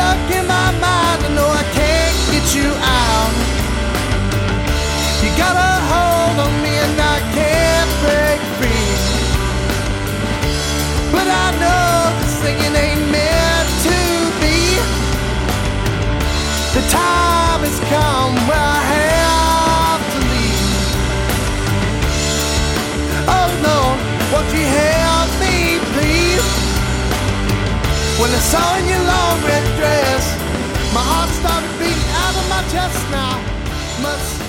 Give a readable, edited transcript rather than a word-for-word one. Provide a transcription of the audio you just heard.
stuck in my mind. I know I can't get you out. You got a hold on me and I can't break free. But I know this singing ain't meant to be. The time has come where I have to leave. Oh Lord, won't you help me please? When I saw in your long red dress, my heart started beating out of my chest now. Must